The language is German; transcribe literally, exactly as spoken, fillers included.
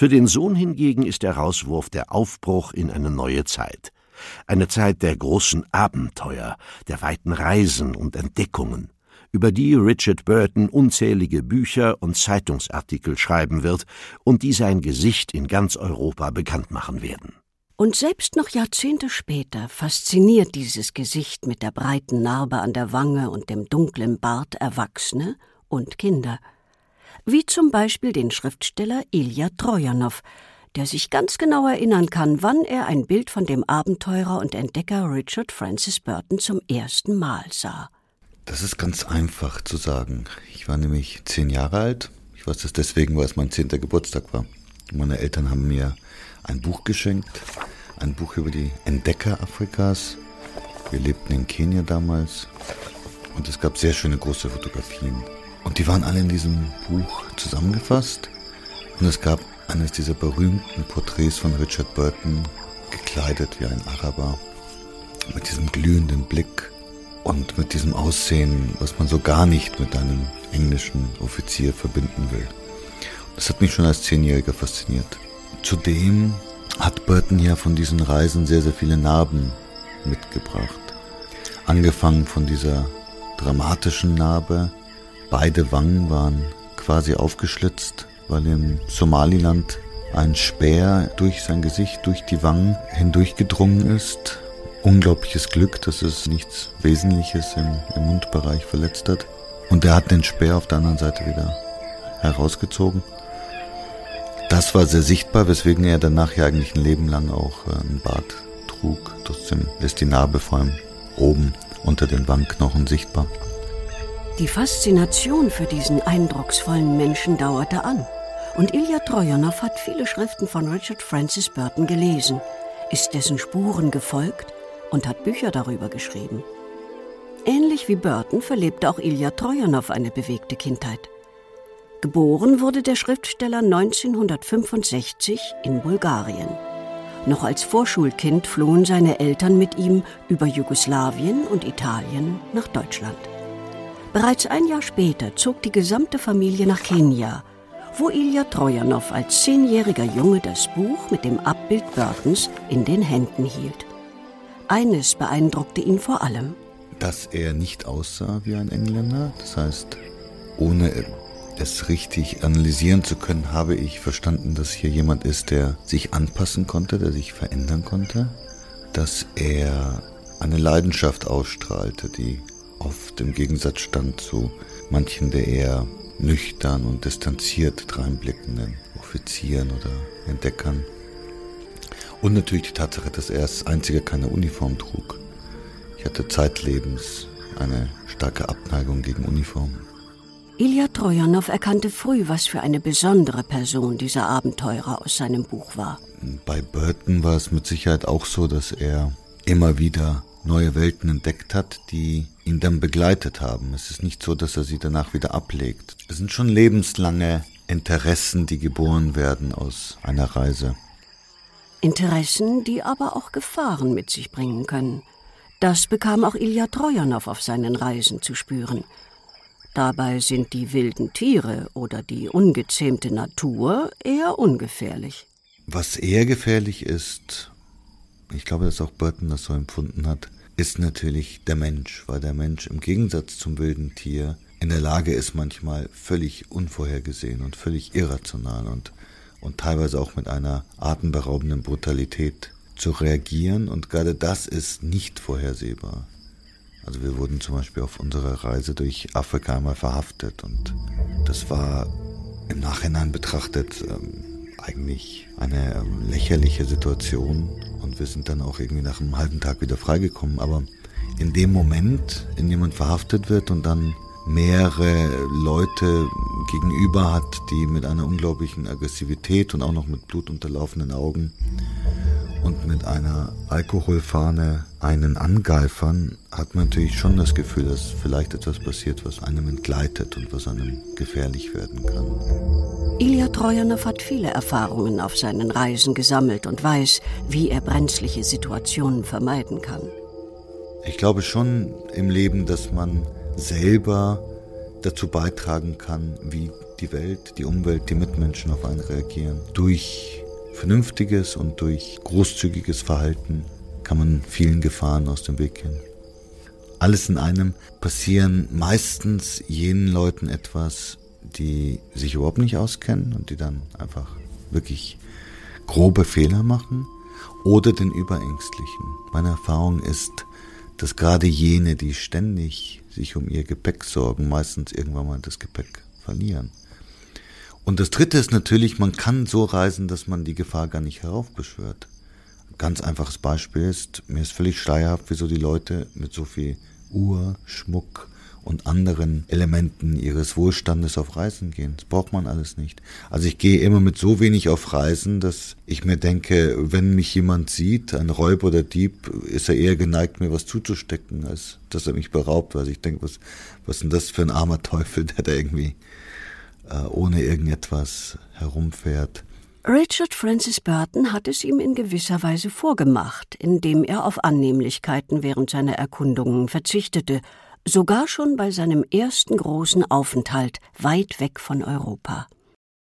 Für den Sohn hingegen ist der Rauswurf der Aufbruch in eine neue Zeit. Eine Zeit der großen Abenteuer, der weiten Reisen und Entdeckungen, über die Richard Burton unzählige Bücher und Zeitungsartikel schreiben wird und die sein Gesicht in ganz Europa bekannt machen werden. Und selbst noch Jahrzehnte später fasziniert dieses Gesicht mit der breiten Narbe an der Wange und dem dunklen Bart Erwachsene und Kinder. Wie zum Beispiel den Schriftsteller Ilja Trojanow, der sich ganz genau erinnern kann, wann er ein Bild von dem Abenteurer und Entdecker Richard Francis Burton zum ersten Mal sah. Das ist ganz einfach zu sagen. Ich war nämlich zehn Jahre alt. Ich weiß das deswegen, weil es mein zehnter Geburtstag war. Meine Eltern haben mir ein Buch geschenkt, ein Buch über die Entdecker Afrikas. Wir lebten in Kenia damals und es gab sehr schöne große Fotografien. Und die waren alle in diesem Buch zusammengefasst und es gab eines dieser berühmten Porträts von Richard Burton, gekleidet wie ein Araber, mit diesem glühenden Blick und mit diesem Aussehen, was man so gar nicht mit einem englischen Offizier verbinden will. Das hat mich schon als Zehnjähriger fasziniert. Zudem hat Burton ja von diesen Reisen sehr, sehr viele Narben mitgebracht. Angefangen von dieser dramatischen Narbe. Beide Wangen waren quasi aufgeschlitzt, weil im Somaliland ein Speer durch sein Gesicht, durch die Wangen hindurchgedrungen ist. Unglaubliches Glück, dass es nichts Wesentliches im, im Mundbereich verletzt hat. Und er hat den Speer auf der anderen Seite wieder herausgezogen. Das war sehr sichtbar, weswegen er danach ja eigentlich ein Leben lang auch einen Bart trug. Trotzdem ist die Narbe vor allem oben unter den Wangenknochen sichtbar. Die Faszination für diesen eindrucksvollen Menschen dauerte an. Und Ilja Trojanow hat viele Schriften von Richard Francis Burton gelesen, ist dessen Spuren gefolgt und hat Bücher darüber geschrieben. Ähnlich wie Burton verlebte auch Ilja Trojanow eine bewegte Kindheit. Geboren wurde der Schriftsteller neunzehnhundertfünfundsechzig in Bulgarien. Noch als Vorschulkind flohen seine Eltern mit ihm über Jugoslawien und Italien nach Deutschland. Bereits ein Jahr später zog die gesamte Familie nach Kenia, wo Ilja Trojanow als zehnjähriger Junge das Buch mit dem Abbild Burtons in den Händen hielt. Eines beeindruckte ihn vor allem. Dass er nicht aussah wie ein Engländer, das heißt, ohne es richtig analysieren zu können, habe ich verstanden, dass hier jemand ist, der sich anpassen konnte, der sich verändern konnte, dass er eine Leidenschaft ausstrahlte, die oft im Gegensatz stand zu manchen der eher nüchtern und distanziert dreinblickenden Offizieren oder Entdeckern. Und natürlich die Tatsache, dass er als einziger keine Uniform trug. Ich hatte zeitlebens eine starke Abneigung gegen Uniformen. Ilja Trojanow erkannte früh, was für eine besondere Person dieser Abenteurer aus seinem Buch war. Bei Burton war es mit Sicherheit auch so, dass er immer wieder neue Welten entdeckt hat, die ihn dann begleitet haben. Es ist nicht so, dass er sie danach wieder ablegt. Es sind schon lebenslange Interessen, die geboren werden aus einer Reise. Interessen, die aber auch Gefahren mit sich bringen können. Das bekam auch Ilja Trojanow auf seinen Reisen zu spüren. Dabei sind die wilden Tiere oder die ungezähmte Natur eher ungefährlich. Was eher gefährlich ist, ich glaube, dass auch Burton das so empfunden hat, ist natürlich der Mensch, weil der Mensch im Gegensatz zum wilden Tier in der Lage ist, manchmal völlig unvorhergesehen und völlig irrational und, und teilweise auch mit einer atemberaubenden Brutalität zu reagieren. Und gerade das ist nicht vorhersehbar. Also wir wurden zum Beispiel auf unserer Reise durch Afrika einmal verhaftet und das war im Nachhinein betrachtet ähm, eigentlich eine ähm, lächerliche Situation und wir sind dann auch irgendwie nach einem halben Tag wieder freigekommen. Aber in dem Moment, in dem jemand verhaftet wird und dann mehrere Leute gegenüber hat, die mit einer unglaublichen Aggressivität und auch noch mit blutunterlaufenden Augen und mit einer Alkoholfahne einen angeifern, hat man natürlich schon das Gefühl, dass vielleicht etwas passiert, was einem entgleitet und was einem gefährlich werden kann. Ilja Trojanow hat viele Erfahrungen auf seinen Reisen gesammelt und weiß, wie er brenzliche Situationen vermeiden kann. Ich glaube schon im Leben, dass man selber dazu beitragen kann, wie die Welt, die Umwelt, die Mitmenschen auf einen reagieren. Durch vernünftiges und durch großzügiges Verhalten kann man vielen Gefahren aus dem Weg gehen. Alles in einem passieren meistens jenen Leuten etwas, die sich überhaupt nicht auskennen und die dann einfach wirklich grobe Fehler machen, oder den Überängstlichen. Meine Erfahrung ist, dass gerade jene, die ständig sich um ihr Gepäck sorgen, meistens irgendwann mal das Gepäck verlieren. Und das Dritte ist natürlich, man kann so reisen, dass man die Gefahr gar nicht heraufbeschwört. Ein ganz einfaches Beispiel ist, mir ist völlig schleierhaft, wieso die Leute mit so viel Uhr, Schmuck und anderen Elementen ihres Wohlstandes auf Reisen gehen. Das braucht man alles nicht. Also ich gehe immer mit so wenig auf Reisen, dass ich mir denke, wenn mich jemand sieht, ein Räuber oder Dieb, ist er eher geneigt, mir was zuzustecken, als dass er mich beraubt. Also ich denke, was, was ist denn das für ein armer Teufel, der da irgendwie äh, ohne irgendetwas herumfährt. Richard Francis Burton hat es ihm in gewisser Weise vorgemacht, indem er auf Annehmlichkeiten während seiner Erkundungen verzichtete, sogar schon bei seinem ersten großen Aufenthalt weit weg von Europa.